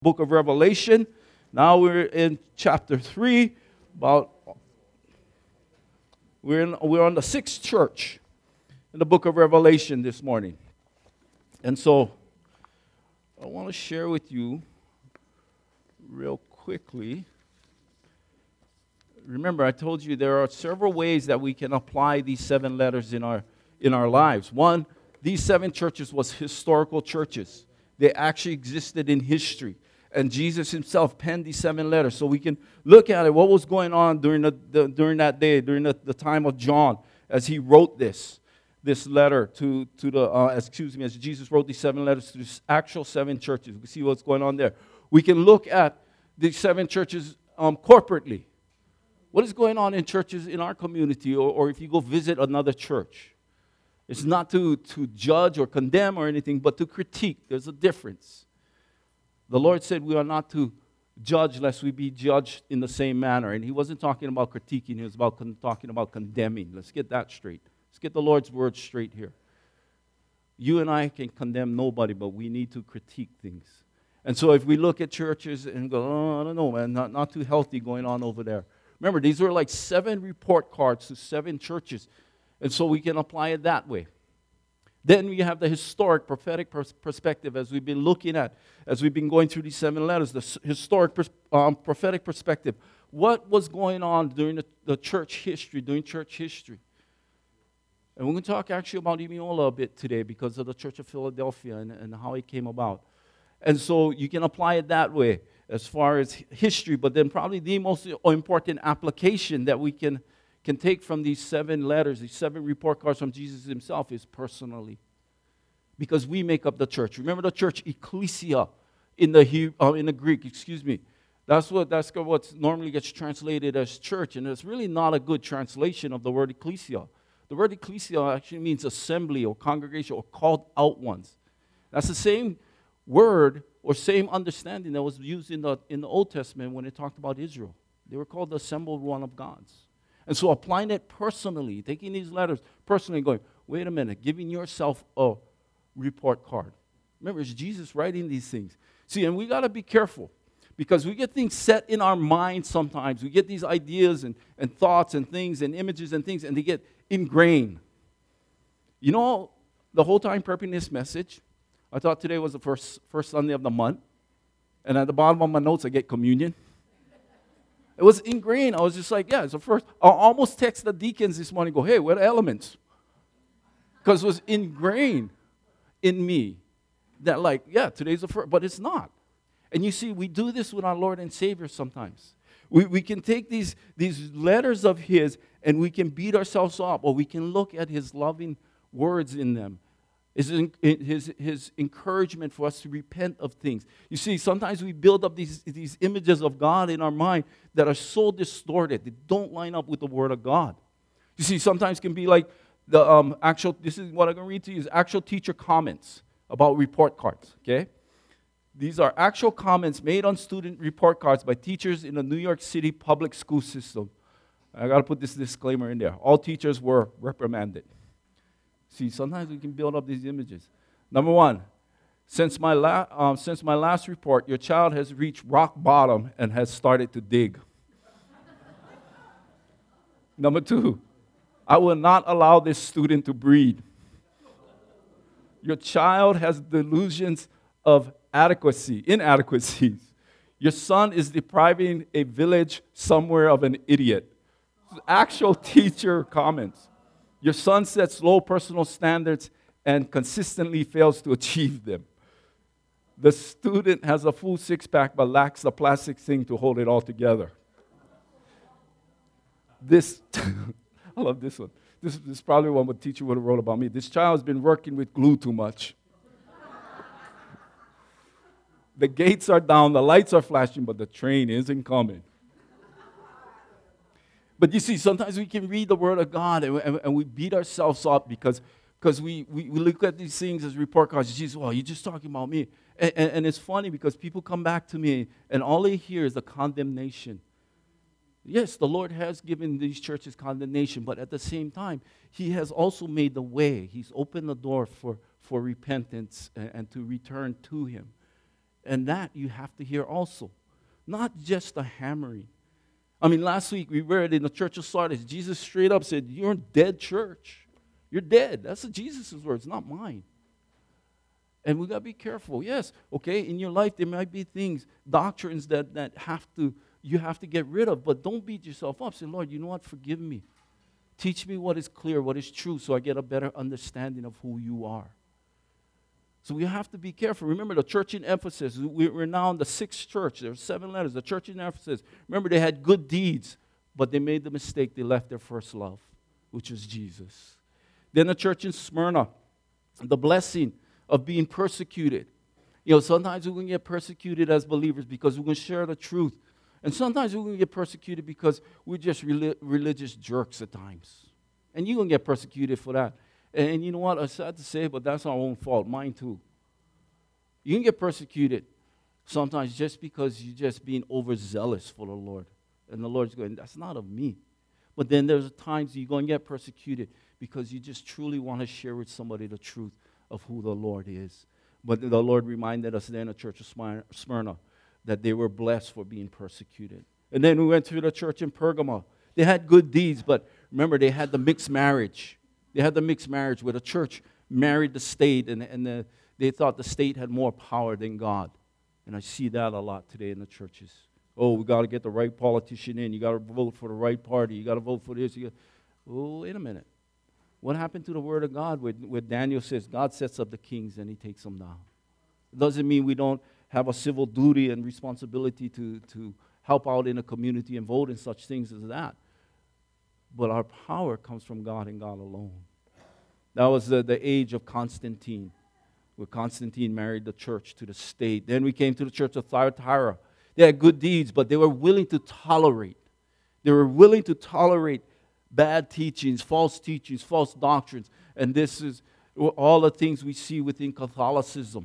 Book of Revelation. Now we're in chapter 3. We're on the sixth church in the book of Revelation this morning. And so I want to share with you real quickly. Remember, I told you there are several ways that we can apply these 7 letters in our lives. One, these 7 churches was historical churches. They actually existed in history. And Jesus himself penned these 7 letters. So we can look at it, what was going on during that day, during the time of John, as he wrote this letter as Jesus wrote these 7 letters to the actual 7 churches. We can see what's going on there. We can look at these 7 churches corporately. What is going on in churches in our community, or if you go visit another church? It's not to judge or condemn or anything, but to critique. There's a difference. The Lord said we are not to judge lest we be judged in the same manner. And he wasn't talking about critiquing, he was talking about condemning. Let's get that straight. Let's get the Lord's word straight here. You and I can condemn nobody, but we need to critique things. And so if we look at churches and go, oh, I don't know, man, not too healthy going on over there. Remember, these were like 7 report cards to 7 churches. And so we can apply it that way. Then we have the historic prophetic perspective as we've been looking at, as we've been going through these 7 letters, the historic prophetic perspective. What was going on during the church history, during church history? And we're going to talk actually about Imiola a bit today because of the Church of Philadelphia and how it came about. And so you can apply it that way as far as history, but then probably the most important application that we can take from these 7 letters, these 7 report cards from Jesus himself is personally. Because we make up the church. Remember the church ecclesia in the Greek, That's what normally gets translated as church, and it's really not a good translation of the word ecclesia. The word ecclesia actually means assembly or congregation or called out ones. That's the same word or same understanding that was used in the Old Testament when it talked about Israel. They were called the assembled one of gods. And so applying it personally, taking these letters personally and going, wait a minute, giving yourself a report card. Remember, it's Jesus writing these things. See, and we got to be careful because we get things set in our minds sometimes. We get these ideas and thoughts and things and images and things, and they get ingrained. You know, the whole time prepping this message, I thought today was the first Sunday of the month, and at the bottom of my notes, I get communion. It was ingrained. I was just like, yeah, it's the first. I almost text the deacons this morning, go, hey, what are elements? Because it was ingrained in me that like, yeah, today's the first, but it's not. And you see, we do this with our Lord and Savior sometimes. We can take these letters of His and we can beat ourselves up, or we can look at His loving words in them. His encouragement for us to repent of things. You see, sometimes we build up these images of God in our mind that are so distorted. They don't line up with the Word of God. You see, sometimes it can be like the this is what I'm going to read to you, is actual teacher comments about report cards, okay? These are actual comments made on student report cards by teachers in the New York City public school system. I got to put this disclaimer in there. All teachers were reprimanded. See, sometimes we can build up these images. Number 1, since my last report, your child has reached rock bottom and has started to dig. Number 2, I will not allow this student to breed. Your child has delusions of inadequacies. Your son is depriving a village somewhere of an idiot. Actual teacher comments. Your son sets low personal standards and consistently fails to achieve them. The student has a full six-pack but lacks the plastic thing to hold it all together. I love this one. This is probably one the teacher would have wrote about me. This child has been working with glue too much. The gates are down, the lights are flashing, but the train isn't coming. But you see, sometimes we can read the Word of God and we beat ourselves up because we look at these things as report cards. Jesus, well, you're just talking about me. And it's funny because people come back to me and all they hear is the condemnation. Yes, the Lord has given these churches condemnation, but at the same time, He has also made the way. He's opened the door for repentance and to return to Him. And that you have to hear also. Not just the hammering. I mean, last week we read in the church of Sardis, Jesus straight up said, you're a dead church. You're dead. That's Jesus' words, not mine. And we got to be careful. Yes, okay, in your life there might be things, doctrines that you have to get rid of, but don't beat yourself up. Say, Lord, you know what? Forgive me. Teach me what is clear, what is true, so I get a better understanding of who you are. So we have to be careful. Remember the church in Ephesus. We're now in the 6th church. There are 7 letters. The church in Ephesus. Remember, they had good deeds, but they made the mistake. They left their first love, which was Jesus. Then the church in Smyrna, the blessing of being persecuted. You know, sometimes we're going to get persecuted as believers because we're going to share the truth. And sometimes we're going to get persecuted because we're just religious jerks at times. And you're going to get persecuted for that. And you know what? It's sad to say, but that's our own fault. Mine too. You can get persecuted sometimes just because you're just being overzealous for the Lord. And the Lord's going, that's not of me. But then there's times you're going to get persecuted because you just truly want to share with somebody the truth of who the Lord is. But the Lord reminded us then, the church of Smyrna, that they were blessed for being persecuted. And then we went to the church in Pergama. They had good deeds, but remember, they had the mixed marriage. They had the mixed marriage where the church married the state, and they thought the state had more power than God. And I see that a lot today in the churches. Oh, we got to get the right politician in. You got to vote for the right party. You got to vote for this. Oh, wait a minute. What happened to the word of God where Daniel says God sets up the kings and he takes them down? It doesn't mean we don't have a civil duty and responsibility to help out in a community and vote and such things as that. But our power comes from God and God alone. That was the age of Constantine, where Constantine married the church to the state. Then we came to the church of Thyatira. They had good deeds, but they were willing to tolerate. They were willing to tolerate bad teachings, false doctrines. And this is all the things we see within Catholicism.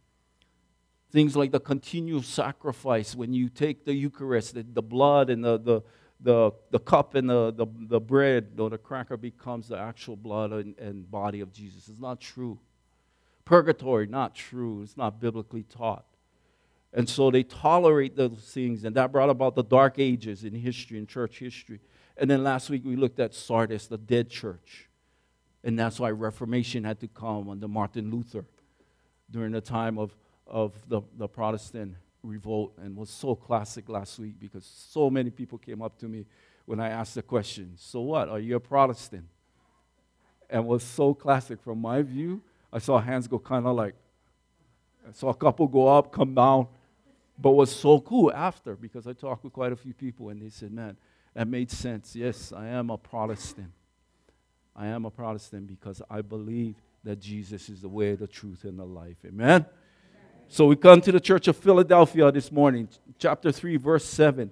Things like the continual sacrifice when you take the Eucharist, the blood and the cup and the bread, or the cracker becomes the actual blood and body of Jesus. It's not true. Purgatory, not true. It's not biblically taught. And so they tolerate those things, and that brought about the dark ages in history, in church history. And then last week we looked at Sardis, the dead church. And that's why Reformation had to come under Martin Luther during the time of the Protestant revolt, and was so classic last week because so many people came up to me when I asked the question, so what, are you a Protestant? And was so classic from my view. I saw hands go kind of like, I saw a couple go up, come down, but was so cool after because I talked with quite a few people and they said, man, that made sense. Yes, I am a Protestant. I am a Protestant because I believe that Jesus is the way, the truth, and the life. Amen? So we come to the church of Philadelphia this morning, chapter 3, verse 7.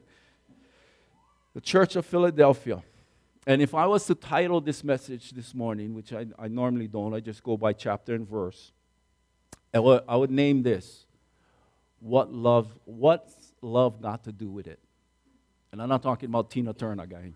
The church of Philadelphia. And if I was to title this message this morning, which I normally don't, I just go by chapter and verse, I would name this, What's love got to do with it? And I'm not talking about Tina Turner, guy.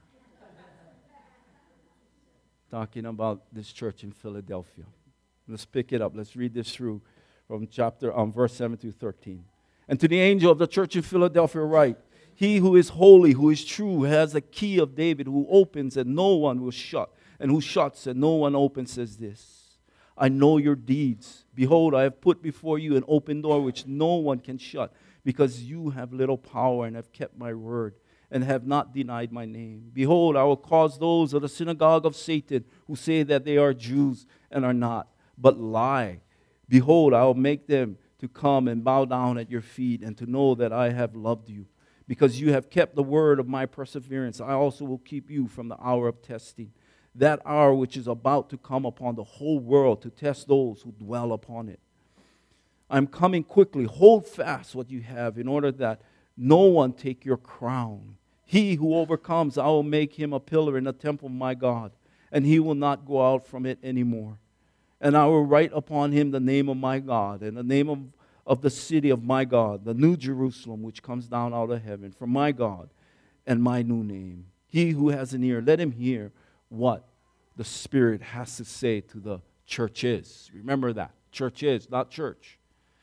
Talking about this church in Philadelphia. Let's pick it up. Let's read this through from verse 7 through 13. And to the angel of the church in Philadelphia write, he who is holy, who is true, has the key of David, who opens and no one will shut, and who shuts and no one opens, says this, I know your deeds. Behold, I have put before you an open door which no one can shut, because you have little power and have kept my word and have not denied my name. Behold, I will cause those of the synagogue of Satan who say that they are Jews and are not, but lie. Behold, I will make them to come and bow down at your feet and to know that I have loved you. Because you have kept the word of my perseverance, I also will keep you from the hour of testing, that hour which is about to come upon the whole world to test those who dwell upon it. I am coming quickly. Hold fast what you have, in order that no one take your crown. He who overcomes, I will make him a pillar in the temple of my God, and he will not go out from it anymore. And I will write upon him the name of my God, and the name of the city of my God, the new Jerusalem, which comes down out of heaven from my God, and my new name. He who has an ear, let him hear what the Spirit has to say to the churches. Remember that. Churches, not church.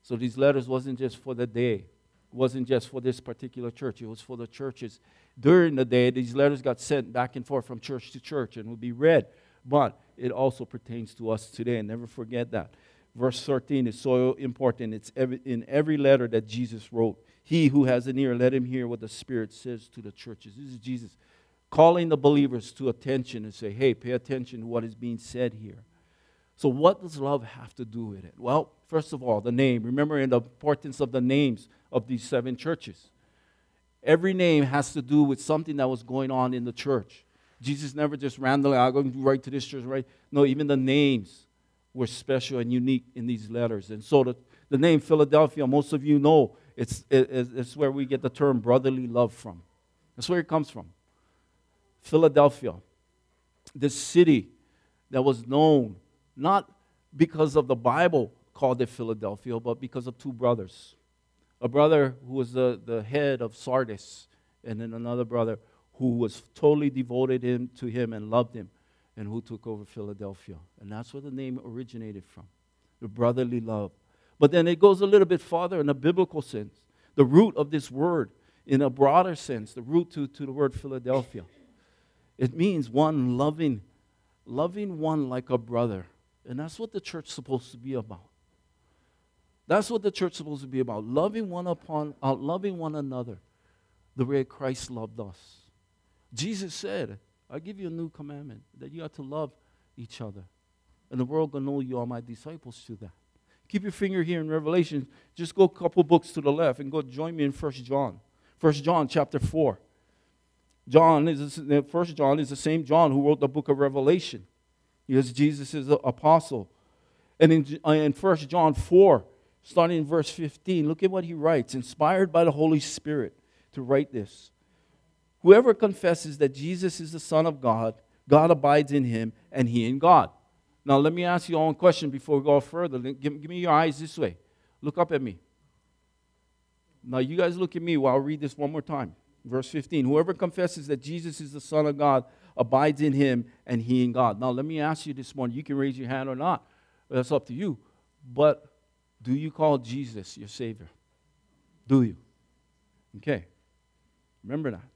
So these letters wasn't just for the day. It wasn't just for this particular church. It was for the churches. During the day, these letters got sent back and forth from church to church and would be read. But it also pertains to us today, and never forget that. Verse 13 is so important. It's in every letter that Jesus wrote. He who has an ear, let him hear what the Spirit says to the churches. This is Jesus calling the believers to attention and say, hey, pay attention to what is being said here. So what does love have to do with it? Well, first of all, the name. Remember the importance of the names of these 7 churches. Every name has to do with something that was going on in the church. Jesus never just randomly, I'm going to write to this church, right? No, even the names were special and unique in these letters. And so the name Philadelphia, most of you know, it's where we get the term brotherly love from. That's where it comes from. Philadelphia, this city that was known not because of the Bible called it Philadelphia, but because of 2 brothers. A brother who was the head of Sardis, and then another brother who was totally devoted to him and loved him, and who took over Philadelphia. And that's where the name originated from, the brotherly love. But then it goes a little bit farther in a biblical sense. The root of this word, in a broader sense, the root to the word Philadelphia, it means one loving one like a brother. And that's what the church is supposed to be about. That's what the church is supposed to be about, loving one another the way Christ loved us. Jesus said, I give you a new commandment, that you have to love each other. And the world will know you are my disciples through that. Keep your finger here in Revelation. Just go a couple books to the left and go join me in 1 John. 1 John chapter 4. 1 John is the same John who wrote the book of Revelation. Because Jesus is the apostle. And in 1 John 4, starting in verse 15, look at what he writes. Inspired by the Holy Spirit to write this. Whoever confesses that Jesus is the Son of God, God abides in him, and he in God. Now, let me ask you all one question before we go further. Give me your eyes this way. Look up at me. Now, you guys look at me while I read this one more time. Verse 15. Whoever confesses that Jesus is the Son of God abides in him, and he in God. Now, let me ask you this morning. You can raise your hand or not. That's up to you. But do you call Jesus your Savior? Do you? Okay. Remember that.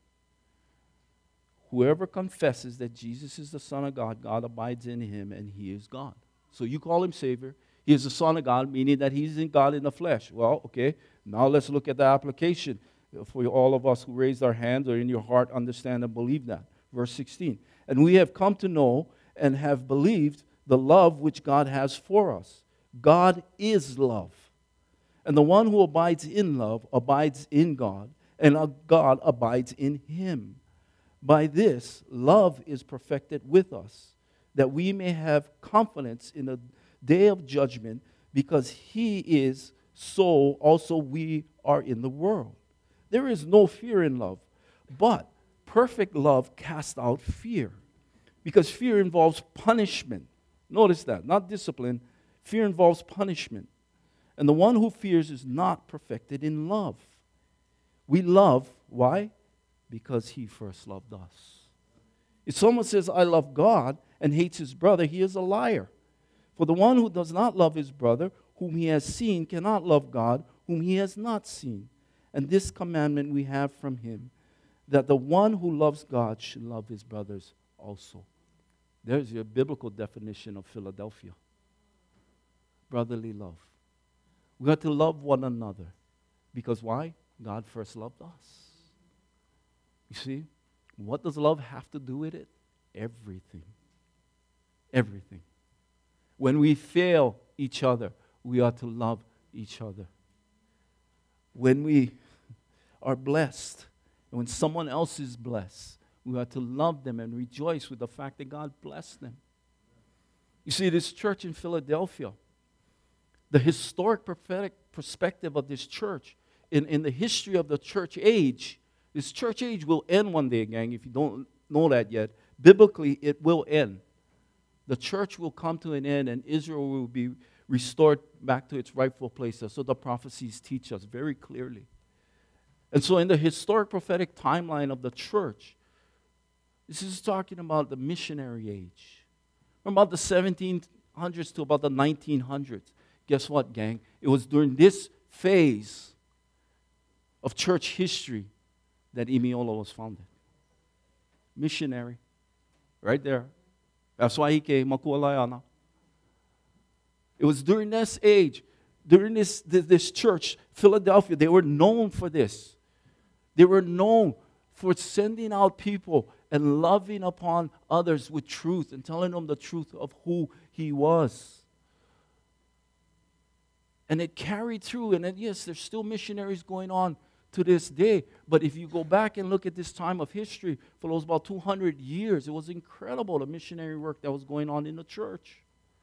Whoever confesses that Jesus is the Son of God, God abides in him, and he is God. So you call him Savior. He is the Son of God, meaning that he's in God in the flesh. Well, okay, now let's look at the application for all of us who raised our hands or in your heart understand and believe that. Verse 16. And we have come to know and have believed the love which God has for us. God is love. And the one who abides in love abides in God, and God abides in him. By this, love is perfected with us, that we may have confidence in the day of judgment, because he is, so also we are in the world. There is no fear in love, but perfect love casts out fear, because fear involves punishment. Notice that, not discipline. Fear involves punishment. And the one who fears is not perfected in love. We love, why? Because he first loved us. If someone says, I love God, and hates his brother, he is a liar. For the one who does not love his brother, whom he has seen, cannot love God, whom he has not seen. And this commandment we have from him, that the one who loves God should love his brothers also. There's your biblical definition of Philadelphia. Brotherly love. We have to love one another. Because why? God first loved us. You see, what does love have to do with it? Everything. Everything. When we fail each other, we ought to love each other. When we are blessed, and when someone else is blessed, we ought to love them and rejoice with the fact that God blessed them. You see, this church in Philadelphia, the historic prophetic perspective of this church, in the history of the church age, this church age will end one day, gang, if you don't know that yet. Biblically, it will end. The church will come to an end, and Israel will be restored back to its rightful place. That's what the prophecies teach us very clearly. And so in the historic prophetic timeline of the church, this is talking about the missionary age. From about the 1700s to about the 1900s. Guess what, gang? It was during this phase of church history that Imiola was founded. Missionary. Right there. That's why he came, Makualayana. It was during this age, during this church, Philadelphia, they were known for this. They were known for sending out people and loving upon others with truth and telling them the truth of who he was. And it carried through. And then, yes, there's still missionaries going on to this day. But if you go back and look at this time of history, for those about 200 years, it was incredible, the missionary work that was going on in the church.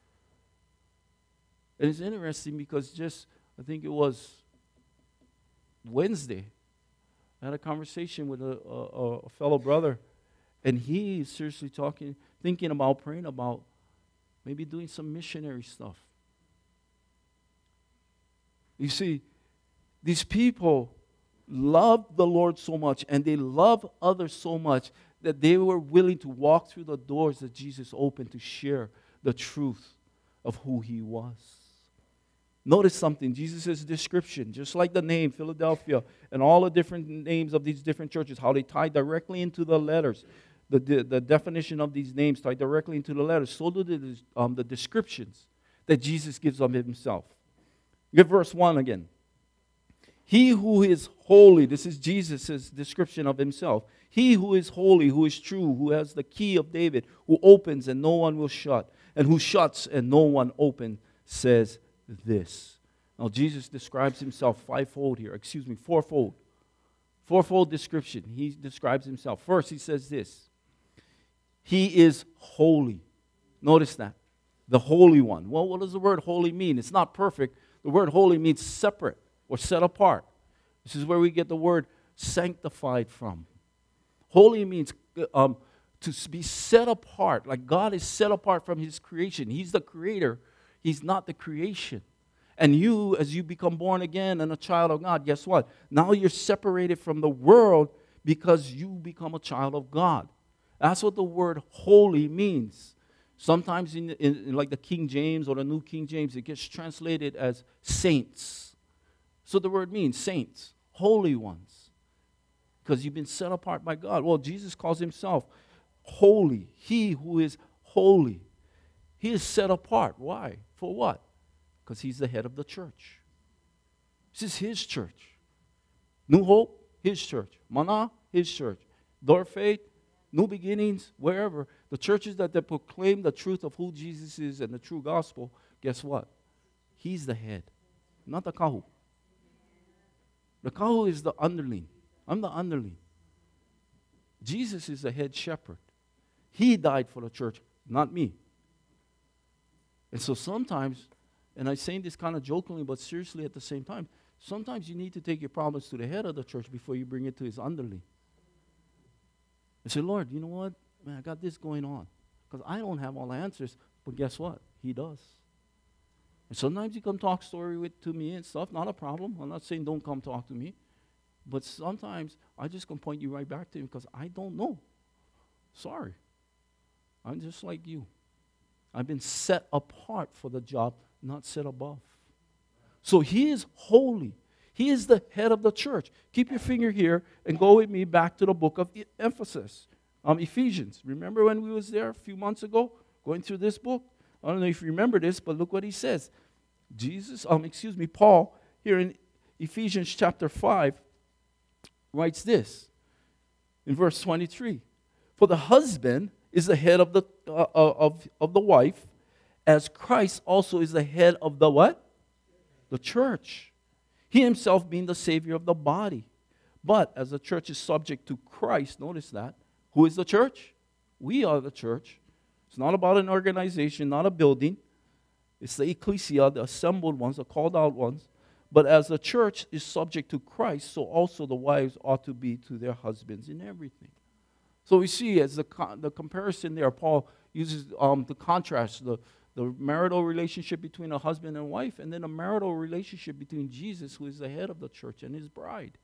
And it's interesting because I think it was Wednesday, I had a conversation with a fellow brother, and he's seriously thinking about, praying about maybe doing some missionary stuff. You see, these people loved the Lord so much, and they loved others so much that they were willing to walk through the doors that Jesus opened to share the truth of who he was. Notice something, Jesus' description, just like the name Philadelphia and all the different names of these different churches, how they tie directly into the letters. The definition of these names tie directly into the letters. So do the descriptions that Jesus gives of himself. Get verse 1 again. He who is holy, this is Jesus' description of himself. He who is holy, who is true, who has the key of David, who opens and no one will shut, and who shuts and no one opens, says this. Now Jesus describes himself fourfold. Fourfold description. He describes himself. First, he says this. He is holy. Notice that. The Holy One. Well, what does the word holy mean? It's not perfect. The word holy means separate or set apart. This is where we get the word sanctified from. Holy means to be set apart. Like God is set apart from his creation. He's the creator. He's not the creation. And you, as you become born again and a child of God, guess what? Now you're separated from the world because you become a child of God. That's what the word holy means. Sometimes in like the King James or the New King James, it gets translated as saints. So the word means saints, holy ones, because you've been set apart by God. Well, Jesus calls himself holy. He who is holy. He is set apart. Why? For what? Because he's the head of the church. This is his church. New Hope, his church. Mana, his church. Door Faith, New Beginnings, wherever. The churches that proclaim the truth of who Jesus is and the true gospel, guess what? He's the head, not the kahu. The kahu is the underling. I'm the underling. Jesus is the head shepherd. He died for the church, not me. And so sometimes, and I'm saying this kind of jokingly but seriously at the same time, sometimes you need to take your problems to the head of the church before you bring it to his underling. And say, Lord, you know what? Man, I got this going on. Because I don't have all the answers, but guess what? He does. And sometimes you come talk story to me and stuff, not a problem. I'm not saying don't come talk to me. But sometimes I just can point you right back to him because I don't know. Sorry. I'm just like you. I've been set apart for the job, not set above. So he is holy. He is the head of the church. Keep your finger here and go with me back to the book of Ephesians. Remember when we was there a few months ago going through this book? I don't know if you remember this, but look what he says. Paul, here in Ephesians chapter 5, writes this in verse 23. For the husband is the head of the wife, as Christ also is the head of the what? The church. He himself being the Savior of the body. But as the church is subject to Christ, notice that. Who is the church? We are the church. It's not about an organization, not a building. It's the ecclesia, the assembled ones, the called out ones. But as the church is subject to Christ, so also the wives ought to be to their husbands in everything. So we see as the comparison there, Paul uses the contrast, the marital relationship between a husband and wife, and then a marital relationship between Jesus, who is the head of the church, and his bride.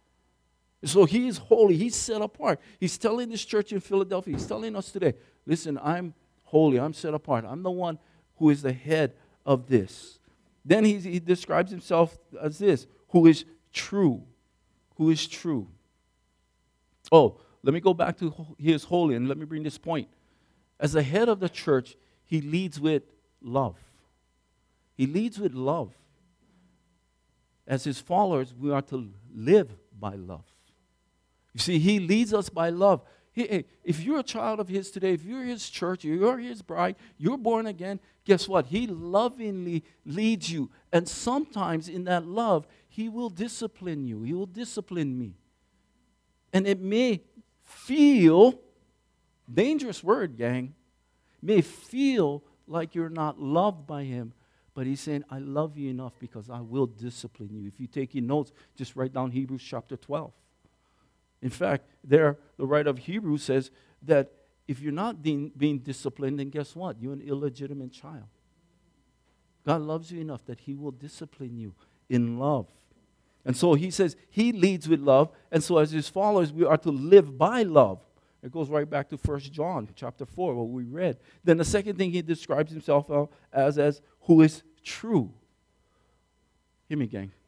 So he is holy. He's set apart. He's telling this church in Philadelphia, he's telling us today, listen, I'm holy. I'm set apart. I'm the one who is the head of this. Then he describes himself as this, who is true. Who is true. Oh, let me go back to he is holy, and let me bring this point. As the head of the church, he leads with love. He leads with love. As his followers, we are to live by love. You see, he leads us by love. If you're a child of his today, if you're his church, you're his bride, you're born again, guess what? He lovingly leads you. And sometimes in that love, he will discipline you. He will discipline me. And it may feel, dangerous word, gang, may feel like you're not loved by him. But he's saying, I love you enough because I will discipline you. If you take your notes, just write down Hebrews chapter 12. In fact, there, the writer of Hebrews says that if you're not being disciplined, then guess what? You're an illegitimate child. God loves you enough that he will discipline you in love. And so he says he leads with love. And so as his followers, we are to live by love. It goes right back to 1 John chapter 4, what we read. Then the second thing he describes himself as who is true. Hear me, gang.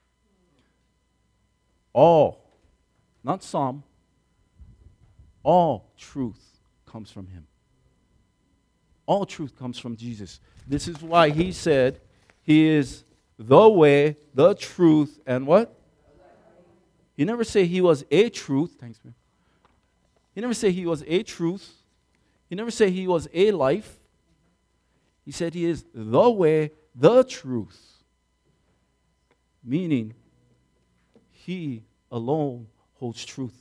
All, not some, all truth comes from him. All truth comes from Jesus. This is why he said he is the way, the truth, and what? He never said he was a truth. Thanks, man. He never said he was a truth. He never said he was a life. He said he is the way, the truth. Meaning, he alone holds truth.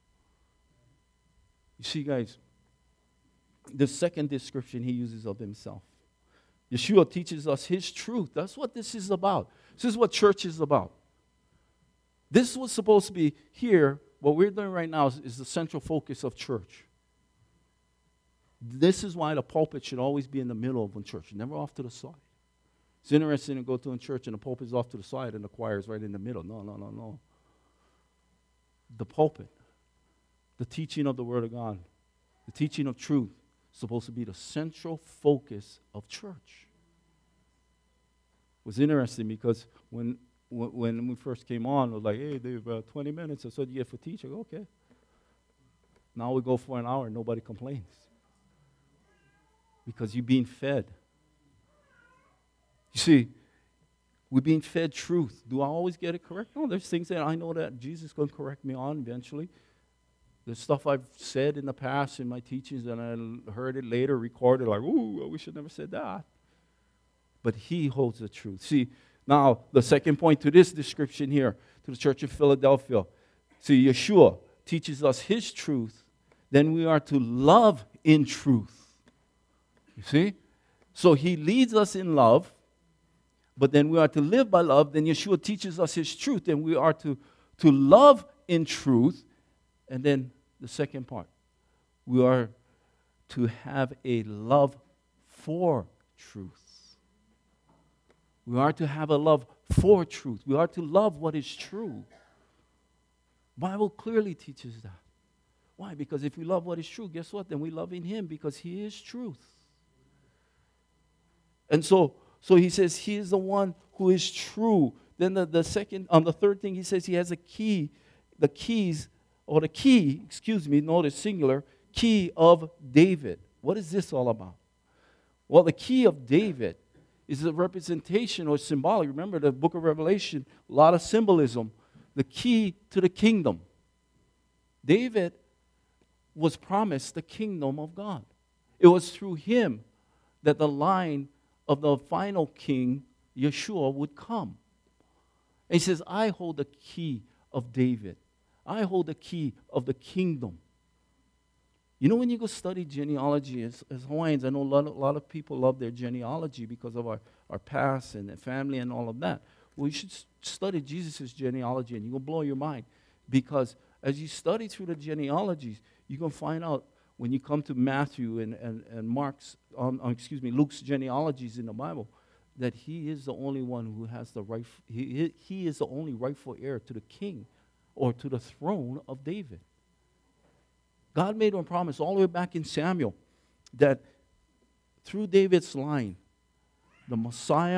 You see, guys, the second description he uses of himself. Yeshua teaches us his truth. That's what this is about. This is what church is about. This was supposed to be here. What we're doing right now is the central focus of church. This is why the pulpit should always be in the middle of a church, never off to the side. It's interesting to go to a church and the pulpit is off to the side and the choir is right in the middle. No. The pulpit, the teaching of the Word of God, the teaching of truth, is supposed to be the central focus of church. It was interesting because when we first came on, it was like, hey, Dave, 20 minutes. That's what you get for teaching. Okay. Now we go for an hour and nobody complains. Because you're being fed. You see, we're being fed truth. Do I always get it correct? No, there's things that I know that Jesus is going to correct me on eventually. There's stuff I've said in the past in my teachings and I heard it later recorded like, ooh, we should never said that. But he holds the truth. See, now the second point to this description here, to the church of Philadelphia. See, Yeshua teaches us his truth. Then we are to love in truth. You see? So he leads us in love, but then we are to live by love. Then Yeshua teaches us his truth, and we are to love in truth. And then the second part, we are to have a love for truth. We are to have a love for truth. We are to love what is true. The Bible clearly teaches that. Why? Because if we love what is true, guess what? Then we love in him because he is truth. And so he says he is the one who is true. Then the third thing he says he has a key, notice singular, key of David. What is this all about? Well, the key of David is a representation or symbolic. Remember the book of Revelation, a lot of symbolism. The key to the kingdom. David was promised the kingdom of God. It was through him that the line of the final king, Yeshua, would come. And he says, I hold the key of David. I hold the key of the kingdom. You know, when you go study genealogy, as Hawaiians, I know a lot of people love their genealogy because of our past and their family and all of that. Well, you should study Jesus' genealogy and you're going to blow your mind. Because as you study through the genealogies, you're going to find out when you come to Matthew and Luke's genealogies in the Bible, that he is the only one who has the right, he is the only rightful heir to the king or to the throne of David. God made him a promise all the way back in Samuel that through David's line, the Messiah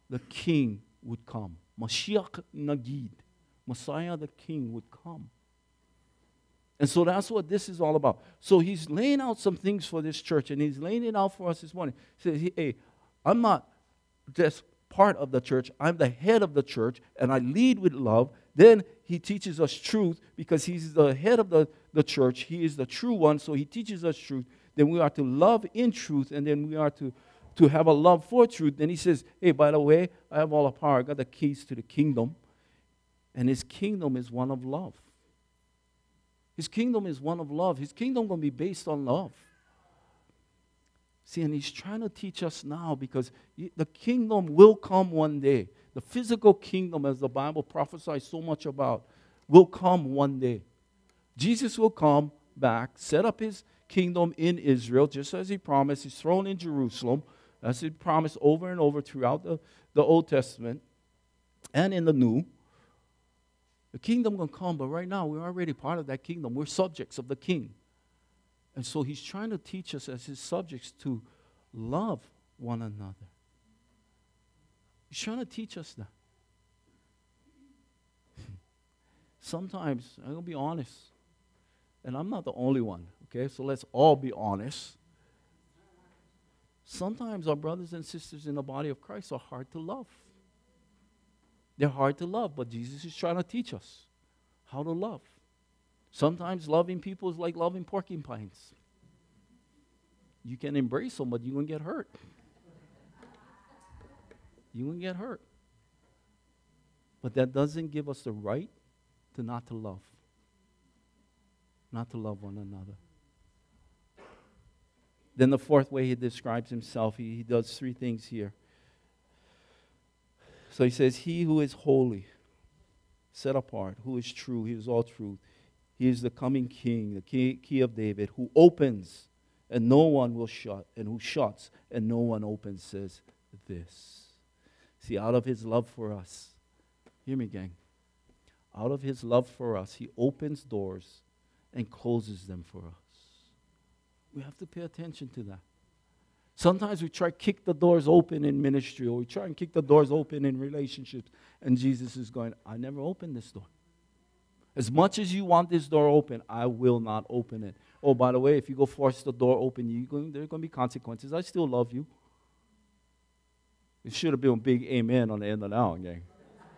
the king would come. Mashiach Nagid. Messiah the king would come. And so that's what this is all about. So he's laying out some things for this church, and he's laying it out for us this morning. He says, hey, I'm not just part of the church. I'm the head of the church, and I lead with love. Then he teaches us truth because he's the head of the church. He is the true one, so he teaches us truth. Then we are to love in truth, and then we are to have a love for truth. Then he says, hey, by the way, I have all the power. I got the keys to the kingdom. And his kingdom is one of love. His kingdom is one of love. His kingdom going to be based on love. See, and he's trying to teach us now because the kingdom will come one day. The physical kingdom, as the Bible prophesies so much about, will come one day. Jesus will come back, set up his kingdom in Israel, just as he promised. His throne in Jerusalem, as he promised over and over throughout the Old Testament and in the New. The kingdom going to come, but right now we're already part of that kingdom. We're subjects of the king. And so he's trying to teach us as his subjects to love one another. He's trying to teach us that. Sometimes, I'm going to be honest, and I'm not the only one, okay? So let's all be honest. Sometimes our brothers and sisters in the body of Christ are hard to love. They're hard to love, but Jesus is trying to teach us how to love. Sometimes loving people is like loving porcupines. You can embrace them, but you're going to get hurt. You're going to get hurt. But that doesn't give us the right to not to love. Not to love one another. Then the fourth way he describes himself, he does three things here. So he says, he who is holy, set apart, who is true, he is all truth. He is the coming king, the key of David, who opens and no one will shut, and who shuts and no one opens, says this. See, out of his love for us, hear me, gang. Out of his love for us, he opens doors and closes them for us. We have to pay attention to that. Sometimes we try to kick the doors open in ministry, or we try and kick the doors open in relationships, and Jesus is going, I never opened this door. As much as you want this door open, I will not open it. Oh, by the way, if you go force the door open, there are going to be consequences. I still love you. It should have been a big amen on the end of that one, gang.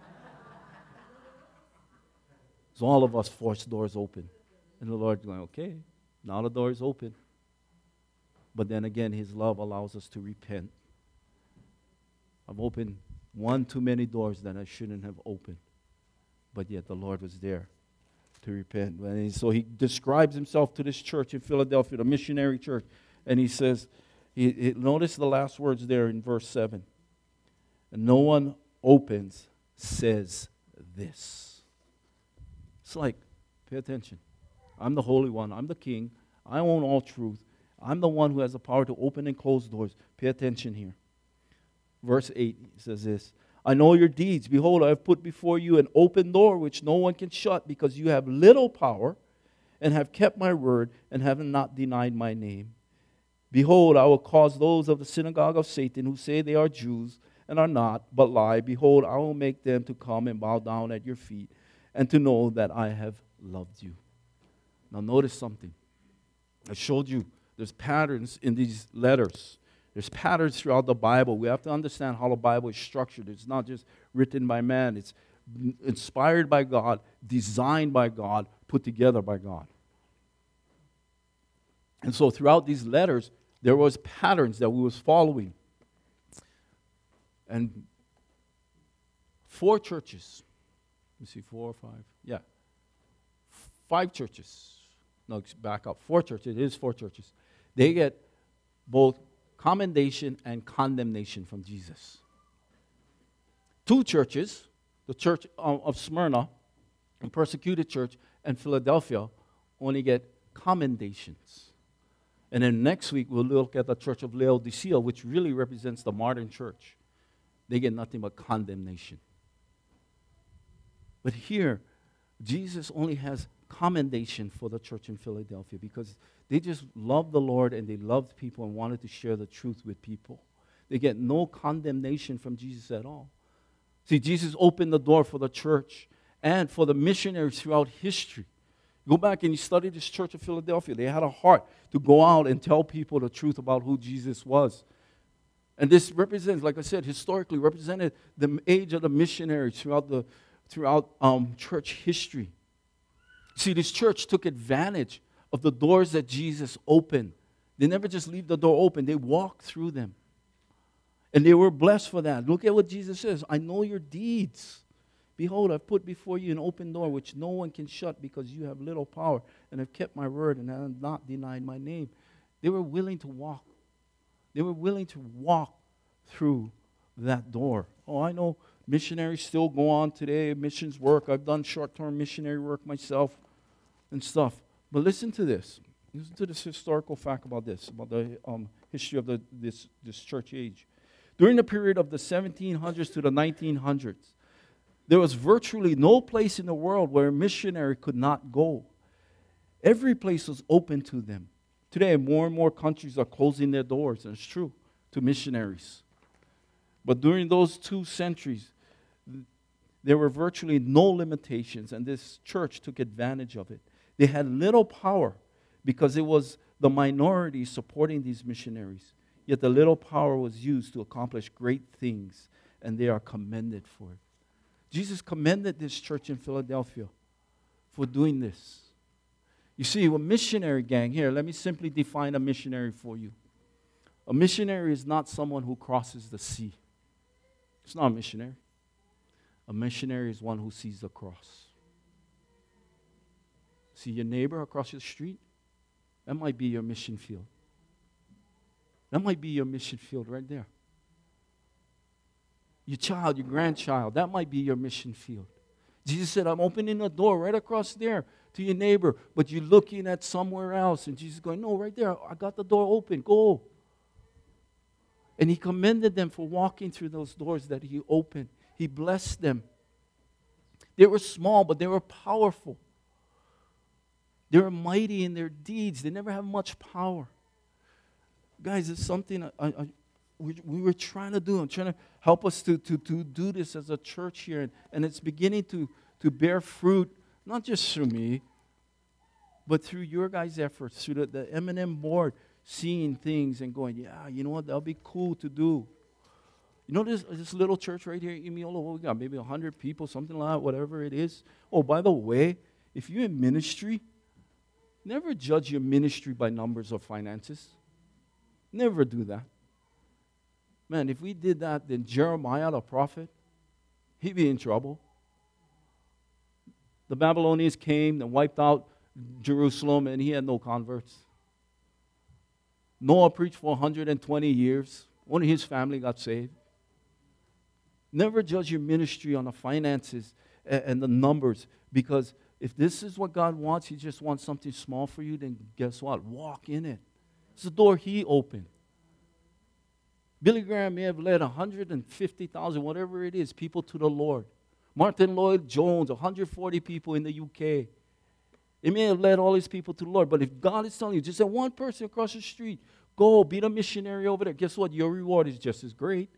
So all of us force doors open. And the Lord's going, okay, now the door is open. But then again, his love allows us to repent. I've opened one too many doors that I shouldn't have opened. But yet the Lord was there to repent. And so he describes himself to this church in Philadelphia, the missionary church. And he says, notice the last words there in verse 7. And no one opens, says this. It's like, pay attention. I'm the Holy One. I'm the King. I own all truth. I'm the one who has the power to open and close doors. Pay attention here. Verse 8 says this. I know your deeds. Behold, I have put before you an open door which no one can shut, because you have little power and have kept my word and have not denied my name. Behold, I will cause those of the synagogue of Satan who say they are Jews and are not, but lie. Behold, I will make them to come and bow down at your feet and to know that I have loved you. Now notice something. I showed you there's patterns in these letters. There's patterns throughout the Bible. We have to understand how the Bible is structured. It's not just written by man. It's inspired by God, designed by God, put together by God. And so throughout these letters, there was patterns that we was following. And 4 churches. Let me see, 4 or 5. Yeah. 5 churches. No, back up. 4 churches. It is 4 churches. They get both commendation and condemnation from Jesus. 2 churches, the church of Smyrna, and persecuted church, and Philadelphia, only get commendations. And then next week, we'll look at the church of Laodicea, which really represents the modern church. They get nothing but condemnation. But here, Jesus only has commendation for the church in Philadelphia, because they just loved the Lord and they loved people and wanted to share the truth with people. They get no condemnation from Jesus at all. See, Jesus opened the door for the church and for the missionaries throughout history. Go back and you study this church of Philadelphia. They had a heart to go out and tell people the truth about who Jesus was. And this represents, like I said, historically represented the age of the missionaries throughout church history. See, this church took advantage of the doors that Jesus opened. They never just leave the door open. They walked through them. And they were blessed for that. Look at what Jesus says. I know your deeds. Behold, I've put before you an open door which no one can shut because you have little power and have kept my word and have not denied my name. They were willing to walk. They were willing to walk through that door. Oh, I know missionaries still go on today, missions work. I've done short-term missionary work myself and stuff. But listen to this. Listen to this historical fact about this, about the history of this church age. During the period of the 1700s to the 1900s, there was virtually no place in the world where a missionary could not go. Every place was open to them. Today, more and more countries are closing their doors, and it's true, to missionaries. But during those 2 centuries, there were virtually no limitations, and this church took advantage of it. They had little power because it was the minority supporting these missionaries. Yet the little power was used to accomplish great things, and they are commended for it. Jesus commended this church in Philadelphia for doing this. You see, a missionary, gang, here, let me simply define a missionary for you. A missionary is not someone who crosses the sea. It's not a missionary. A missionary is one who sees the cross. See your neighbor across your street? That might be your mission field. That might be your mission field right there. Your child, your grandchild, that might be your mission field. Jesus said, I'm opening a door right across there to your neighbor, but you're looking at somewhere else. And Jesus is going, no, right there, I got the door open, go. And he commended them for walking through those doors that he opened. He blessed them. They were small, but they were powerful. They were mighty in their deeds. They never have much power. Guys, it's something we were trying to do. I'm trying to help us to do this as a church here. And it's beginning to bear fruit, not just through me, but through your guys' efforts, through the M&M board, seeing things and going, yeah, you know what, that'll be cool to do. You know this little church right here in Miolo, we got maybe 100 people, something like that, whatever it is. Oh, by the way, if you're in ministry, never judge your ministry by numbers or finances. Never do that. Man, if we did that, then Jeremiah, the prophet, he'd be in trouble. The Babylonians came and wiped out Jerusalem, and he had no converts. Noah preached for 120 years. Only his family got saved. Never judge your ministry on the finances and the numbers, because if this is what God wants, he just wants something small for you, then guess what? Walk in it. It's the door he opened. Billy Graham may have led 150,000, whatever it is, people to the Lord. Martin Lloyd-Jones, 140 people in the UK. He may have led all these people to the Lord, but if God is telling you, just that one person across the street, go be the missionary over there, guess what? Your reward is just as great.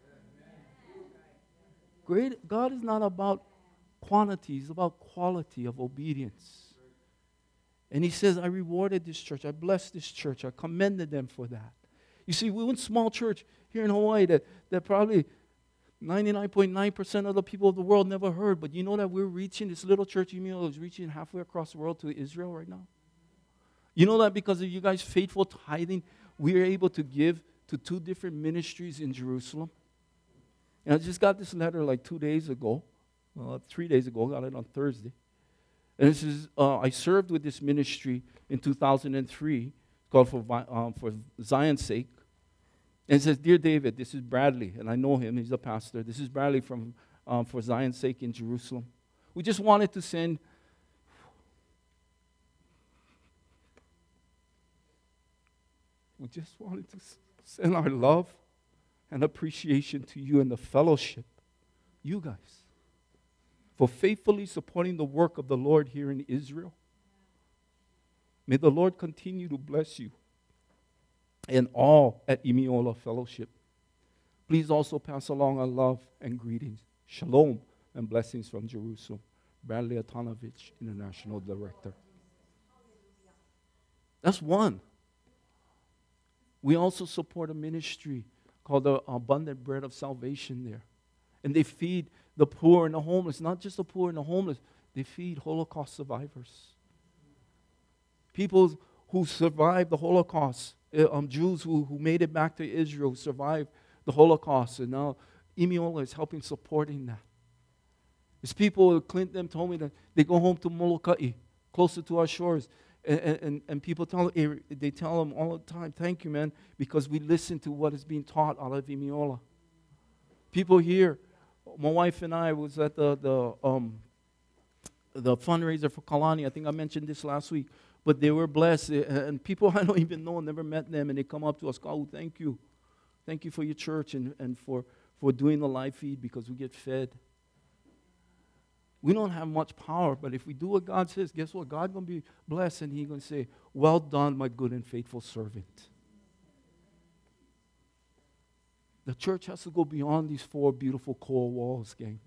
Great. God is not about quantity, He's about quality of obedience. And he says, I rewarded this church, I blessed this church, I commended them for that. You see, we were a small church here in Hawaii that probably 99.9% of the people of the world never heard, but you know that we're reaching, this little church email is reaching halfway across the world to Israel right now? You know that because of you guys' faithful tithing, we are able to give to 2 different ministries in Jerusalem. And I just got this letter like 2 days ago, 3 days ago, got it on Thursday. And this is, I served with this ministry in 2003, called for Zion's Sake. And it says, Dear David, this is Bradley, and I know him, he's a pastor. This is Bradley from for Zion's Sake in Jerusalem. We just wanted to send our love and appreciation to you and the fellowship, you guys, for faithfully supporting the work of the Lord here in Israel. May the Lord continue to bless you and all at Imiola Fellowship. Please also pass along our love and greetings. Shalom and blessings from Jerusalem. Bradley Atanovich, International Director. That's one. We also support a ministry called the Abundant Bread of Salvation there. And they feed the poor and the homeless. Not just the poor and the homeless. They feed Holocaust survivors. People who survived the Holocaust. Jews who made it back to Israel, survived the Holocaust. And now Imiola is helping supporting that. It's people, Clinton told me that they go home to Molokai, closer to our shores. And people tell them all the time, thank you, man, because we listen to what is being taught out of Imiola. People here, my wife and I was at the fundraiser for Kalani. I think I mentioned this last week. But they were blessed. And people I don't even know, never met them, and they come up to us, "Oh, thank you. Thank you for your church and for doing the live feed because we get fed." We don't have much power, but if we do what God says, guess what? God's going to be blessed, and He's going to say, "Well done, my good and faithful servant." The church has to go beyond these 4 beautiful core walls, gang.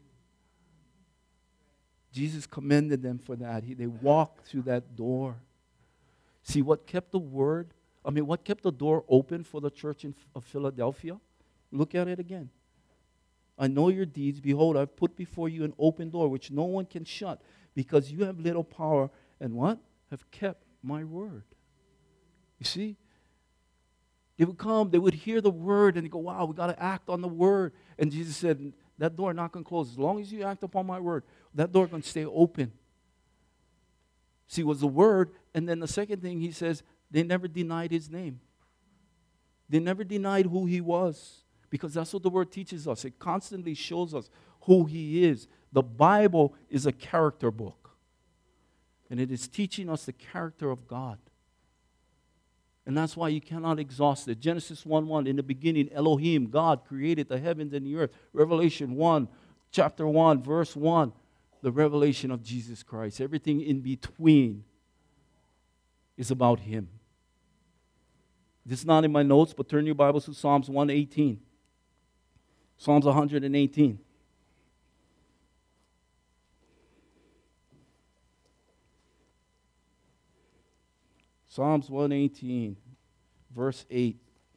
Jesus commended them for that. They walked through that door. See, what kept the door open for the church of Philadelphia? Look at it again. I know your deeds. Behold, I've put before you an open door which no one can shut, because you have little power and what? Have kept my word. You see? They would come, they would hear the word, and they go, wow, we got to act on the word. And Jesus said, that door not going to close. As long as you act upon my word, that door going to stay open. See, it was the word. And then the second thing he says, they never denied his name. They never denied who he was, because that's what the word teaches us. It constantly shows us who he is. The Bible is a character book, and it is teaching us the character of God. And that's why you cannot exhaust it. Genesis 1:1, in the beginning, Elohim, God, created the heavens and the earth. Revelation 1, chapter 1, verse 1, the revelation of Jesus Christ. Everything in between is about him. This is not in my notes, but turn your Bibles to Psalms 118. Psalms 118. Psalms 118, verse 8.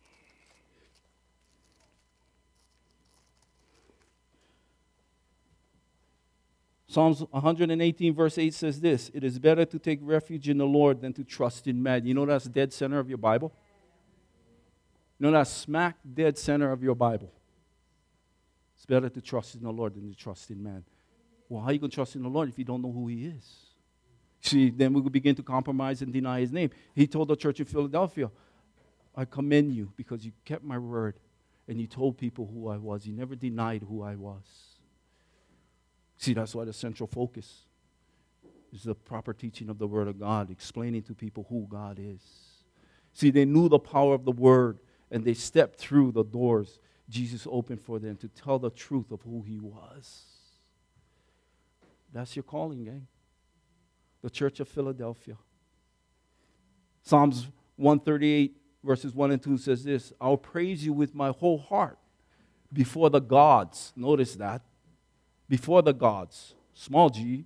Psalms 118, verse 8 says this: it is better to take refuge in the Lord than to trust in man. You know that's dead center of your Bible? You know that's smack dead center of your Bible. It's better to trust in the Lord than to trust in man. Well, how are you going to trust in the Lord if you don't know who he is? See, then we will begin to compromise and deny his name. He told the church in Philadelphia, I commend you because you kept my word and you told people who I was. You never denied who I was. See, that's why the central focus is the proper teaching of the Word of God, explaining to people who God is. See, they knew the power of the Word, and they stepped through the doors Jesus opened for them to tell the truth of who he was. That's your calling, gang. The Church of Philadelphia. Psalms 138, verses 1 and 2 says this: I'll praise you with my whole heart before the gods. Notice that. Before the gods. Small g,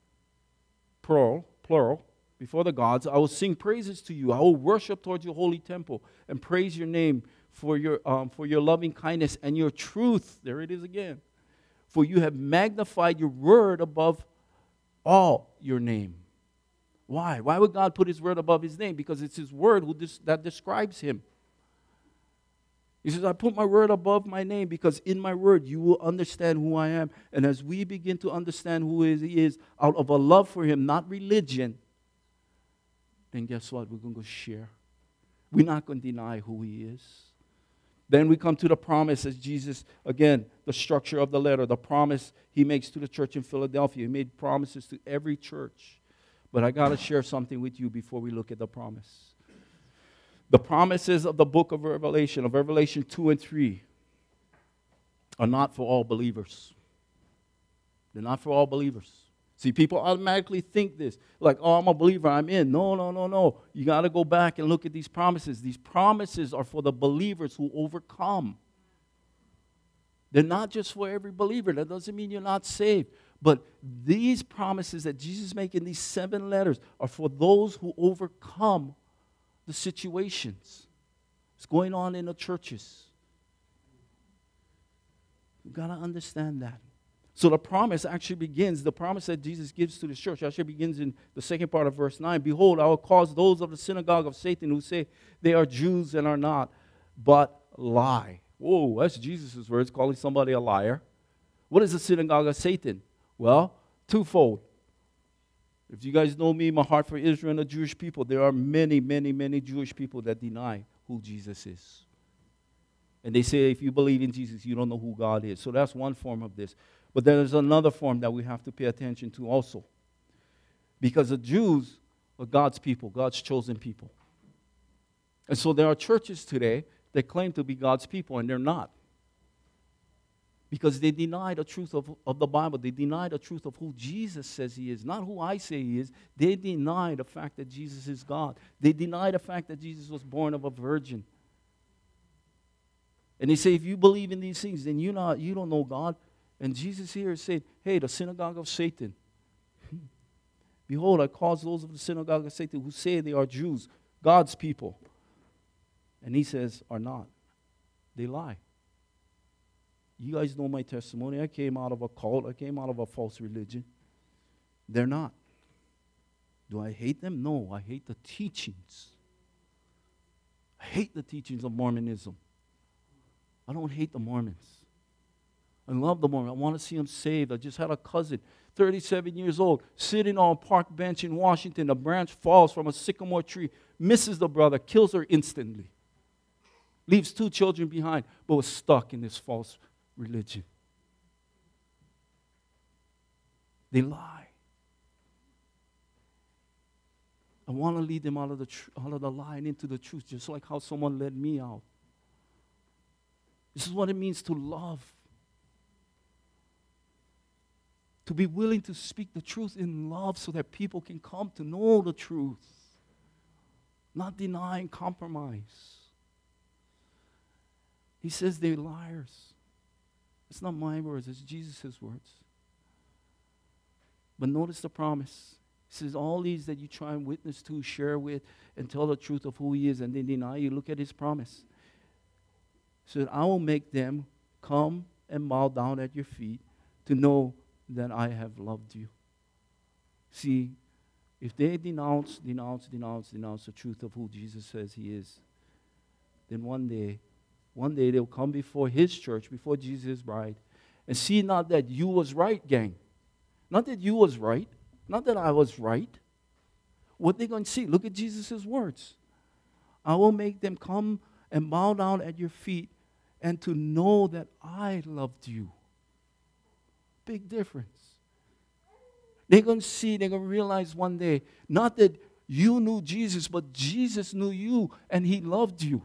plural, before the gods. I will sing praises to you. I will worship towards your holy temple and praise your name for your loving kindness and your truth. There it is again. For you have magnified your word above all your name. Why? Why would God put his word above his name? Because it's his word that describes him. He says, I put my word above my name because in my word you will understand who I am. And as we begin to understand who he is out of a love for him, not religion, then guess what? We're going to go share. We're not going to deny who he is. Then we come to the promise as Jesus, again, the structure of the letter, the promise he makes to the church in Philadelphia. He made promises to every church. But I got to share something with you before we look at the promise. The promises of the book of Revelation 2 and 3, are not for all believers. They're not for all believers. See, people automatically think this, like, oh, I'm a believer, I'm in. No. You got to go back and look at these promises. These promises are for the believers who overcome. They're not just for every believer. That doesn't mean you're not saved. But these promises that Jesus makes in these 7 letters are for those who overcome the situations. It's going on in the churches. You've got to understand that. So the promise actually begins, the promise that Jesus gives to the church actually begins in the second part of verse 9. Behold, I will cause those of the synagogue of Satan who say they are Jews and are not, but lie. Whoa, that's Jesus' words, calling somebody a liar. What is the synagogue of Satan? Well, twofold. If you guys know me, my heart for Israel and the Jewish people, there are many, many, many Jewish people that deny who Jesus is. And they say if you believe in Jesus, you don't know who God is. So that's one form of this. But there's another form that we have to pay attention to also. Because the Jews are God's people, God's chosen people. And so there are churches today that claim to be God's people, and they're not. Because they deny the truth of the Bible. They deny the truth of who Jesus says he is, not who I say he is. They deny the fact that Jesus is God. They deny the fact that Jesus was born of a virgin. And they say, if you believe in these things, then you don't know God. And Jesus here is saying, hey, the synagogue of Satan. Behold, I cause those of the synagogue of Satan who say they are Jews, God's people. And he says, are not. They lie. You guys know my testimony. I came out of a cult. I came out of a false religion. They're not. Do I hate them? No, I hate the teachings. I hate the teachings of Mormonism. I don't hate the Mormons. I love the Mormons. I want to see them saved. I just had a cousin, 37 years old, sitting on a park bench in Washington. A branch falls from a sycamore tree, misses the brother, kills her instantly. Leaves 2 children behind, but was stuck in this false religion. They lie. I want to lead them out of the lie and into the truth, just like how someone led me out. This is what it means to love. To be willing to speak the truth in love so that people can come to know the truth. Not deny and compromise. He says they're liars. It's not my words, it's Jesus' words. But notice the promise. He says, all these that you try and witness to, share with, and tell the truth of who he is, and they deny you, look at his promise. He said, I will make them come and bow down at your feet to know that I have loved you. See, if they denounce the truth of who Jesus says he is, then one day they'll come before his church, before Jesus' bride, and see not that you was right, gang. Not that you was right. Not that I was right. What they're going to see, look at Jesus' words. I will make them come and bow down at your feet and to know that I loved you. Big difference. They're going to see, they're going to realize one day, not that you knew Jesus, but Jesus knew you and he loved you.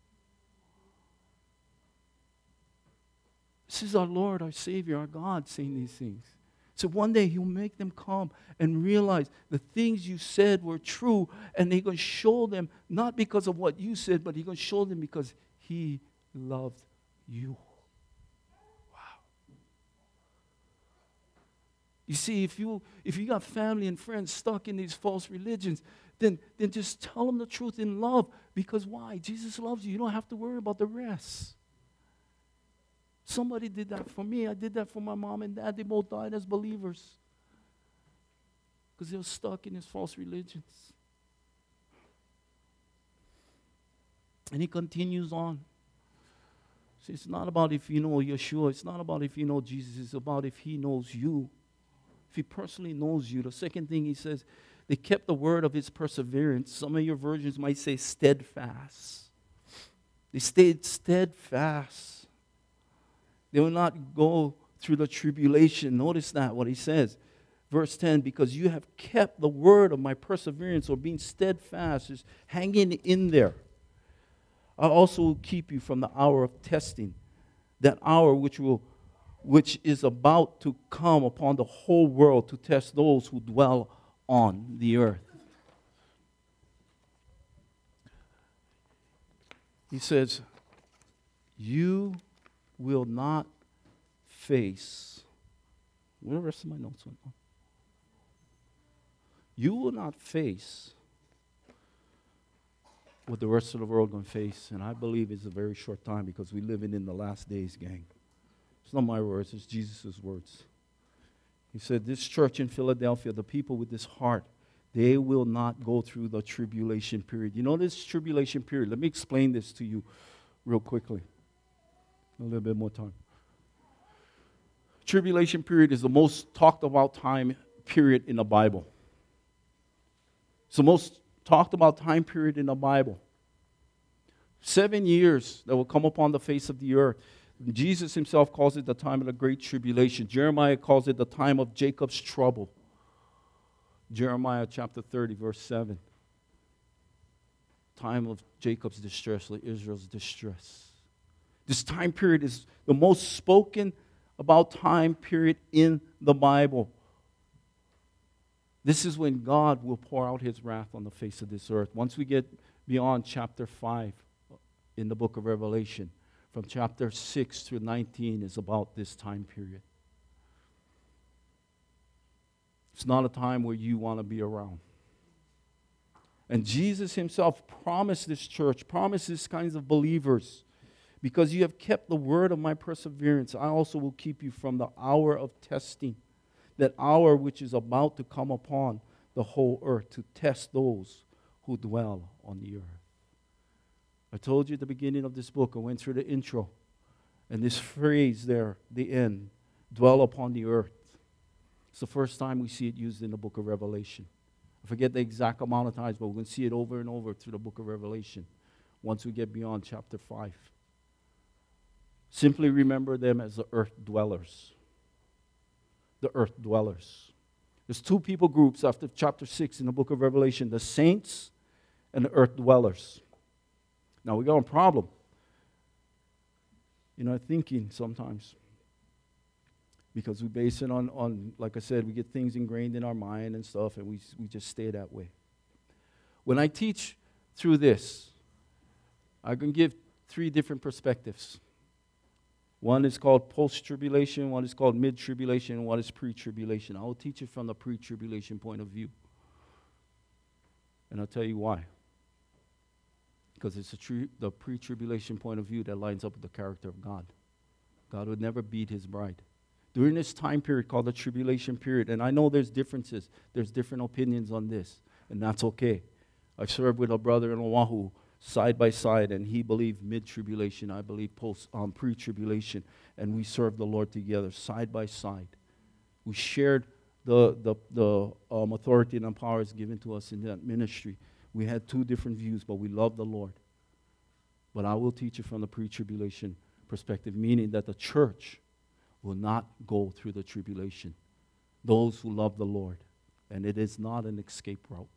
This is our Lord, our Savior, our God saying these things. So one day he'll make them come and realize the things you said were true, and they're going to show them, not because of what you said, but he's going to show them because he loved you. Wow. You see, if you got family and friends stuck in these false religions, then just tell them the truth in love. Because why? Jesus loves you. You don't have to worry about the rest. Somebody did that for me. I did that for my mom and dad. They both died as believers because they were stuck in these false religions. And he continues on. See, it's not about if you know Yeshua. It's not about if you know Jesus. It's about if he knows you. If he personally knows you. The second thing he says, they kept the word of his perseverance. Some of your versions might say steadfast. They stayed steadfast. They will not go through the tribulation. Notice that, what he says. Verse 10, because you have kept the word of my perseverance, or being steadfast, is hanging in there. I also will keep you from the hour of testing, that hour which is about to come upon the whole world to test those who dwell on the earth. He says, you will not face. Where the rest of my notes went on? You will not face what the rest of the world going to face, and I believe it's a very short time because we live in the last days, gang. It's not my words, it's Jesus' words. He said, this church in Philadelphia, the people with this heart, they will not go through the tribulation period. You know this tribulation period? Let me explain this to you real quickly. A little bit more time. Tribulation period is the most talked about time period in the Bible. It's the most talked about time period in the Bible. 7 years that will come upon the face of the earth. Jesus himself calls it the time of the great tribulation. Jeremiah calls it the time of Jacob's trouble. Jeremiah chapter 30, verse 7. Time of Jacob's distress, like Israel's distress. This time period is the most spoken about time period in the Bible. This is when God will pour out his wrath on the face of this earth. Once we get beyond chapter 5 in the book of Revelation, from chapter 6 through 19 is about this time period. It's not a time where you want to be around. And Jesus himself promised this church, promised these kinds of believers, because you have kept the word of my perseverance, I also will keep you from the hour of testing, that hour which is about to come upon the whole earth to test those who dwell on the earth. I told you at the beginning of this book, I went through the intro, and this phrase there, the end, dwell upon the earth. It's the first time we see it used in the book of Revelation. I forget the exact amount of times, but we're going to see it over and over through the book of Revelation once we get beyond chapter 5. Simply remember them as the earth dwellers. The earth dwellers. There's two people groups after chapter 6 in the book of Revelation, the saints and the earth dwellers. Now we got a problem in our thinking sometimes, because we base it on, like I said, we get things ingrained in our mind and stuff, and we just stay that way. When I teach through this, I can give 3 different perspectives. One is called post-tribulation, one is called mid-tribulation, and one is pre-tribulation. I will teach it from the pre-tribulation point of view. And I'll tell you why. Because it's the pre-tribulation point of view that lines up with the character of God. God would never beat his bride. During this time period called the tribulation period, and I know there's differences, there's different opinions on this, and that's okay. I've served with a brother in Oahu side by side, and he believed mid-tribulation, I believe pre-tribulation, and we served the Lord together side by side. We shared the authority and powers given to us in that ministry. We had 2 different views, but we loved the Lord. But I will teach you from the pre-tribulation perspective, meaning that the church will not go through the tribulation. Those who love the Lord. And it is not an escape route.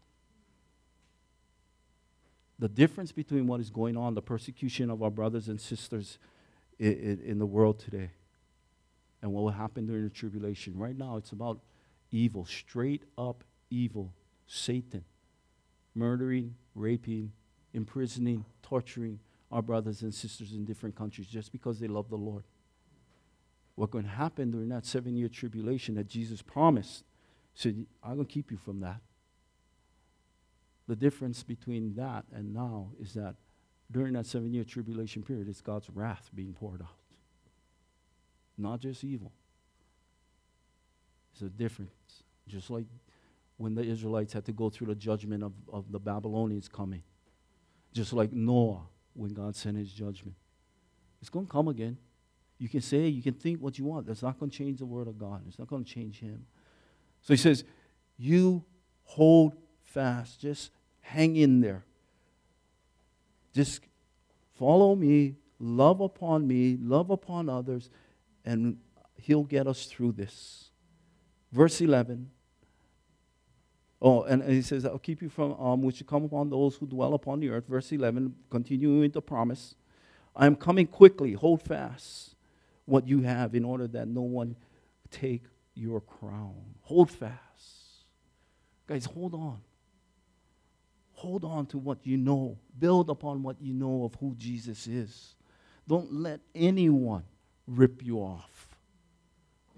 The difference between what is going on, the persecution of our brothers and sisters in the world today, and what will happen during the tribulation. Right now, it's about evil, straight up evil, Satan. Murdering, raping, imprisoning, torturing our brothers and sisters in different countries just because they love the Lord. What's going to happen during that 7-year tribulation that Jesus promised, said, I'm going to keep you from that. The difference between that and now is that during that 7-year tribulation period, it's God's wrath being poured out. Not just evil. It's a difference. Just like when the Israelites had to go through the judgment of the Babylonians coming. Just like Noah when God sent his judgment. It's going to come again. You can say, you can think what you want. That's not going to change the word of God. It's not going to change him. So he says, you hold fast. Just hang in there. Just follow me, love upon others, and he'll get us through this. Verse 11. Oh, and he says, I'll keep you from which will come upon those who dwell upon the earth. Verse 11, continuing the promise. I am coming quickly. Hold fast what you have in order that no one take your crown. Hold fast. Guys, hold on. Hold on to what you know. Build upon what you know of who Jesus is. Don't let anyone rip you off.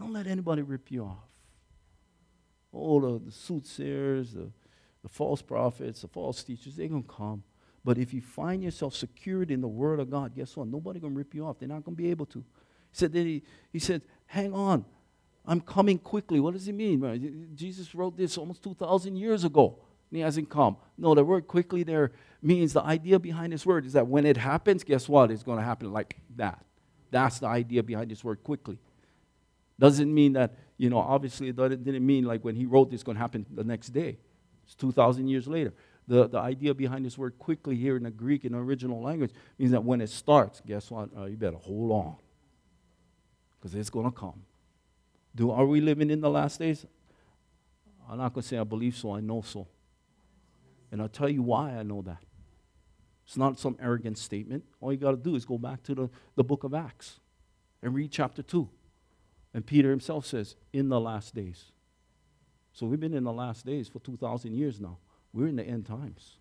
Don't let anybody rip you off. Oh, the soothsayers, the false prophets, the false teachers, they're going to come. But if you find yourself secured in the Word of God, guess what? Nobody going to rip you off. They're not going to be able to. He said, hang on. I'm coming quickly. What does he mean? Jesus wrote this almost 2,000 years ago, and he hasn't come. No, the word quickly there means the idea behind this word is that when it happens, guess what? It's going to happen like that. That's the idea behind this word quickly. Doesn't mean that, obviously it didn't mean like when he wrote this going to happen the next day. It's 2,000 years later. The idea behind this word quickly here in the Greek, in the original language, means that when it starts, guess what? You better hold on, because it's going to come. Are we living in the last days? I'm not going to say I believe so, I know so. And I'll tell you why I know that. It's not some arrogant statement. All you got to do is go back to the book of Acts and read chapter 2. And Peter himself says, in the last days. So we've been in the last days for 2,000 years now. We're in the end times.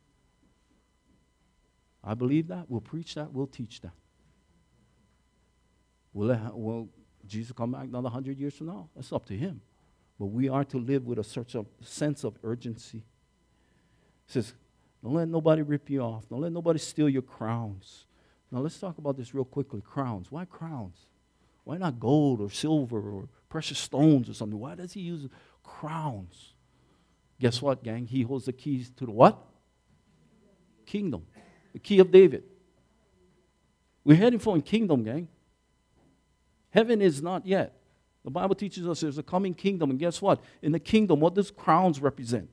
I believe that. We'll preach that. We'll teach that. Will Jesus come back another 100 years from now? That's up to him. But we are to live with a sense of urgency. He says, don't let nobody rip you off. Don't let nobody steal your crowns. Now let's talk about this real quickly. Crowns. Why crowns? Why not gold or silver or precious stones or something? Why does he use crowns? Guess what, gang? He holds the keys to the what? Kingdom. The key of David. We're heading for a kingdom, gang. Heaven is not yet. The Bible teaches us there's a coming kingdom. And guess what? In the kingdom, what does crowns represent?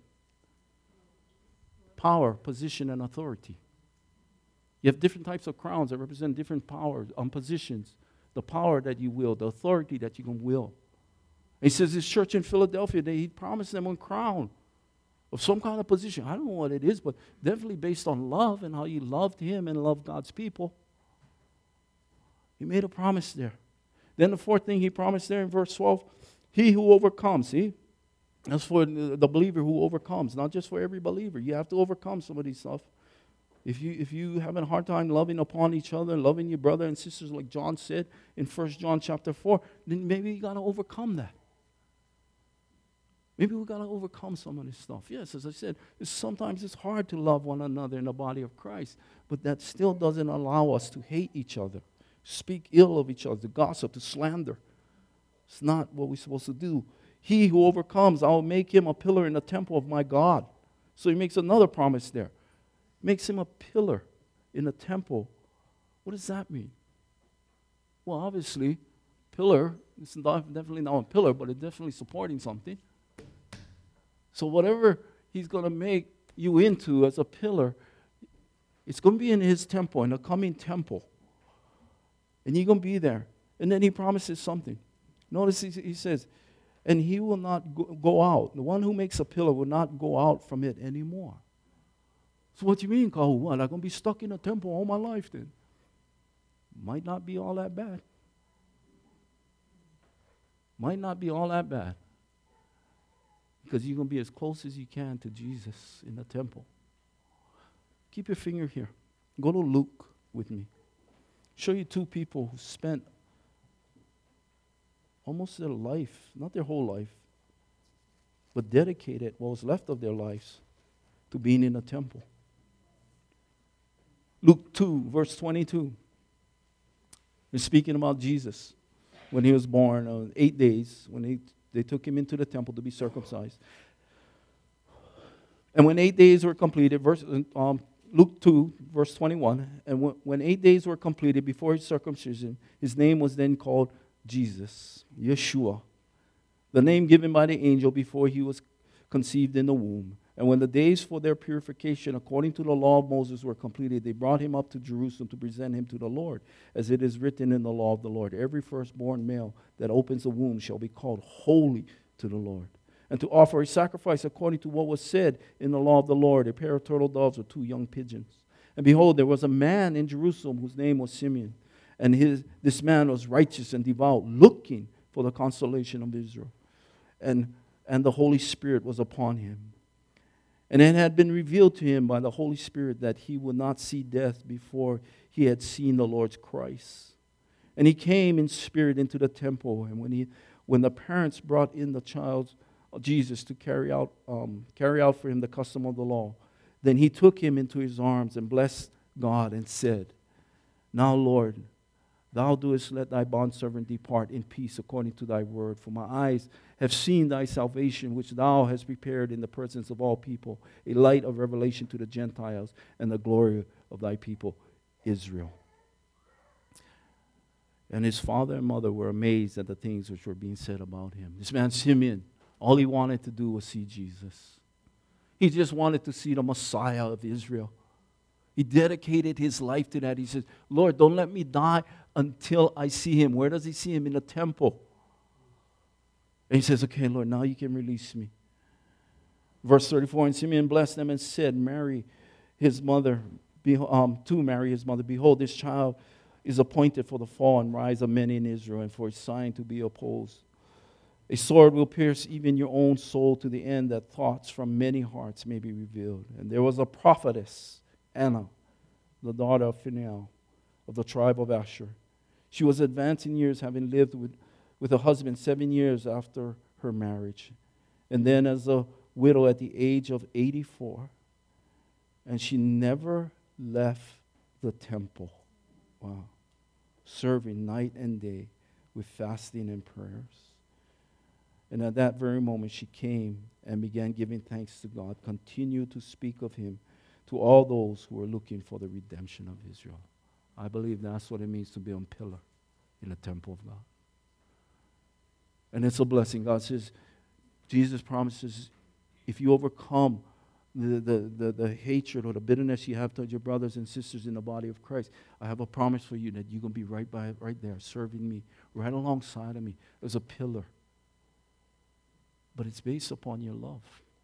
Power, position, and authority. You have different types of crowns that represent different powers, positions. The power that you will, the authority that you can will. And he says this church in Philadelphia, he promised them a crown of some kind of position. I don't know what it is, but definitely based on love and how you loved him and loved God's people. He made a promise there. Then the fourth thing he promised there in verse 12, he who overcomes, see? That's for the believer who overcomes, not just for every believer. You have to overcome some of these stuff. If you having a hard time loving upon each other, loving your brother and sisters like John said in 1 John chapter 4, then maybe you got to overcome that. Maybe we got to overcome some of this stuff. Yes, as I said, sometimes it's hard to love one another in the body of Christ, but that still doesn't allow us to hate each other, speak ill of each other, to gossip, to slander. It's not what we're supposed to do. He who overcomes, I will make him a pillar in the temple of my God. So he makes another promise there. Makes him a pillar in the temple. What does that mean? Well, obviously, pillar, it's definitely not a pillar, but it's definitely supporting something. So whatever he's going to make you into as a pillar, it's going to be in his temple, in the coming temple. And you're going to be there. And then he promises something. Notice he says, and he will not go out. The one who makes a pillar will not go out from it anymore. So what do you mean, Carl? What, I'm going to be stuck in a temple all my life then? Might not be all that bad. Might not be all that bad. Because you're going to be as close as you can to Jesus in the temple. Keep your finger here. Go to Luke with me. Show you two people who spent almost their life, not their whole life, but dedicated what was left of their lives to being in the temple. Luke 2, verse 22. We're speaking about Jesus when he was born, 8 days, when they took him into the temple to be circumcised. And when 8 days were completed, Luke 2, verse 21, and when 8 days were completed before his circumcision, his name was then called Jesus, Yeshua, the name given by the angel before he was conceived in the womb. And when the days for their purification according to the law of Moses were completed, they brought him up to Jerusalem to present him to the Lord, as it is written in the law of the Lord. Every firstborn male that opens the womb shall be called holy to the Lord. And to offer a sacrifice according to what was said in the law of the Lord, a pair of turtle doves or 2 young pigeons. And behold, there was a man in Jerusalem whose name was Simeon. And this man was righteous and devout, looking for the consolation of Israel. And the Holy Spirit was upon him. And it had been revealed to him by the Holy Spirit that he would not see death before he had seen the Lord's Christ. And he came in spirit into the temple. And when when the parents brought in the child Jesus to carry out for him the custom of the law, then he took him into his arms and blessed God and said, "Now, Lord, thou doest let thy bondservant depart in peace according to thy word. For my eyes have seen thy salvation, which thou hast prepared in the presence of all people, a light of revelation to the Gentiles and the glory of thy people Israel." And his father and mother were amazed at the things which were being said about him. This man Simeon, all he wanted to do was see Jesus. He just wanted to see the Messiah of Israel. He dedicated his life to that. He says, "Lord, don't let me die until I see him." Where does he see him? In the temple. And he says, "Okay, Lord, now you can release me." Verse 34, and Simeon blessed them and said, Mary, his mother, to Mary, his mother, "Behold, this child is appointed for the fall and rise of many in Israel, and for a sign to be opposed. A sword will pierce even your own soul, to the end that thoughts from many hearts may be revealed." And there was a prophetess, Anna, the daughter of Phanuel, of the tribe of Asher. She was advanced in years, having lived with a husband 7 years after her marriage, and then as a widow at the age of 84. And she never left the temple. Wow. Serving night and day with fasting and prayers. And at that very moment she came and began giving thanks to God, continued to speak of him to all those who were looking for the redemption of Israel. I believe that's what it means to be a pillar in the temple of God. And it's a blessing. God says, Jesus promises, if you overcome the hatred or the bitterness you have towards your brothers and sisters in the body of Christ, I have a promise for you that you're going to be right there, serving me, right alongside of me as a pillar. But it's based upon your love.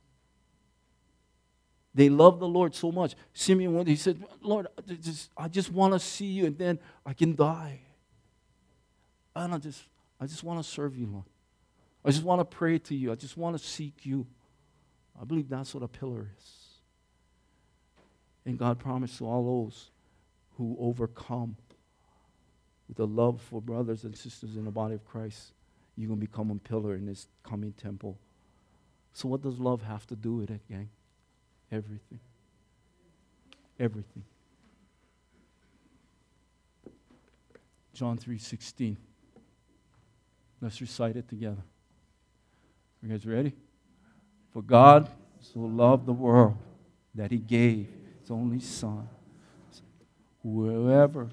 They love the Lord so much. Simeon, he said, "Lord, I just want to see you, and then I can die. And I just want to serve you, Lord. I just want to pray to you. I just want to seek you." I believe that's what a pillar is. And God promised to all those who overcome with the love for brothers and sisters in the body of Christ, you're going to become a pillar in this coming temple. So what does love have to do with it, gang? Everything. Everything. John 3:16. Let's recite it together. You guys ready? For God so loved the world that he gave his only Son. Whoever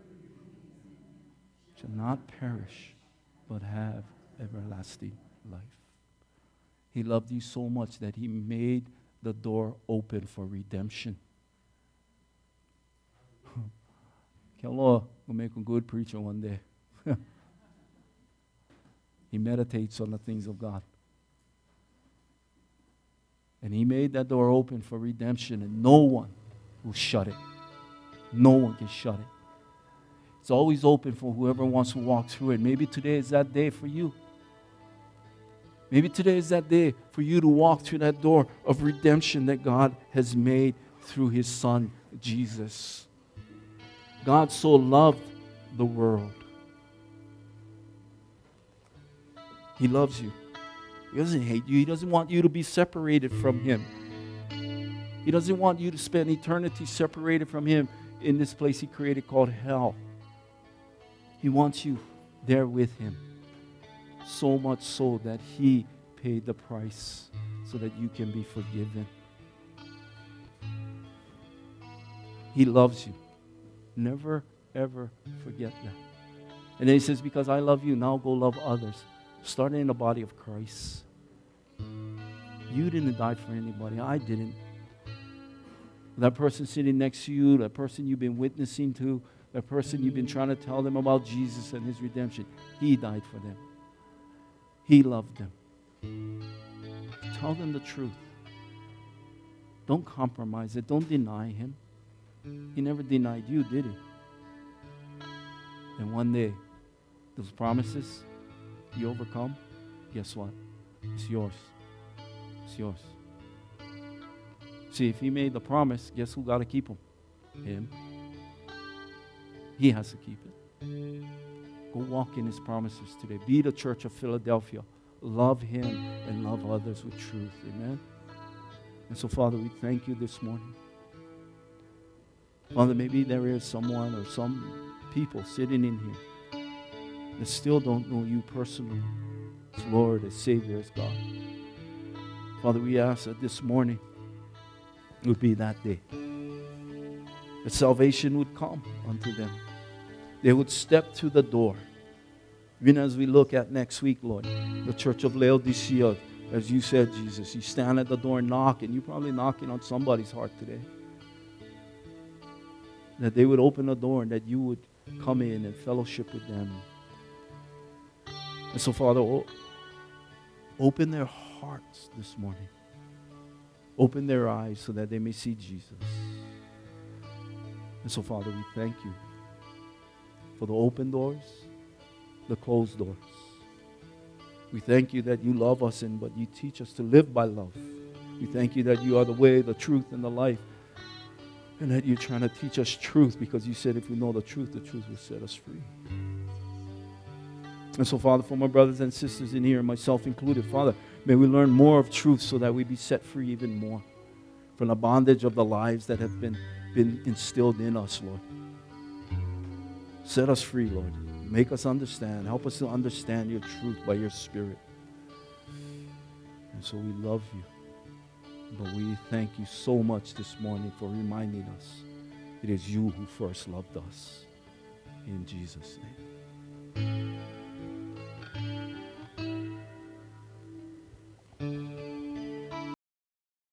shall not perish, but have everlasting life. He loved you so much that he made the door open for redemption. Kello will make a good preacher one day. He meditates on the things of God. And he made that door open for redemption, and no one will shut it. No one can shut it. It's always open for whoever wants to walk through it. Maybe today is that day for you. Maybe today is that day for you to walk through that door of redemption that God has made through his Son, Jesus. God so loved the world. He loves you. He doesn't hate you. He doesn't want you to be separated from him. He doesn't want you to spend eternity separated from him in this place he created called hell. He wants you there with him. So much so that he paid the price so that you can be forgiven. He loves you. Never, ever forget that. And then he says, because I love you, now go love others. Starting in the body of Christ. You didn't die for anybody. I didn't. That person sitting next to you, that person you've been witnessing to, that person you've been trying to tell them about Jesus and his redemption, he died for them. He loved them. Tell them the truth. Don't compromise it. Don't deny him. He never denied you, did he? And one day, those promises you overcome, guess what? It's yours. It's yours. See, if he made the promise, guess who got to keep him? Him. He has to keep it. Go walk in his promises today. Be the church of Philadelphia. Love him and love others with truth. Amen. And so, Father, we thank you this morning. Father, maybe there is someone or some people sitting in here that still don't know you personally as Lord, as Savior, as God. Father, we ask that this morning would be that day. That salvation would come unto them. They would step through the door. Even as we look at next week, Lord, the church of Laodicea, as you said, Jesus, you stand at the door and knock, and you're probably knocking on somebody's heart today. That they would open the door and that you would come in and fellowship with them. And so, Father, open their hearts this morning. Open their eyes so that they may see Jesus. And so, Father, we thank you for the open doors, the closed doors. We thank you that you love us, but you teach us to live by love. We thank you that you are the way, the truth, and the life. And that you're trying to teach us truth, because you said if we know the truth will set us free. And so, Father, for my brothers and sisters in here, myself included, Father, may we learn more of truth so that we be set free even more from the bondage of the lies that have been instilled in us, Lord. Set us free, Lord. Make us understand. Help us to understand your truth by your Spirit. And so we love you. But we thank you so much this morning for reminding us it is you who first loved us. In Jesus' name.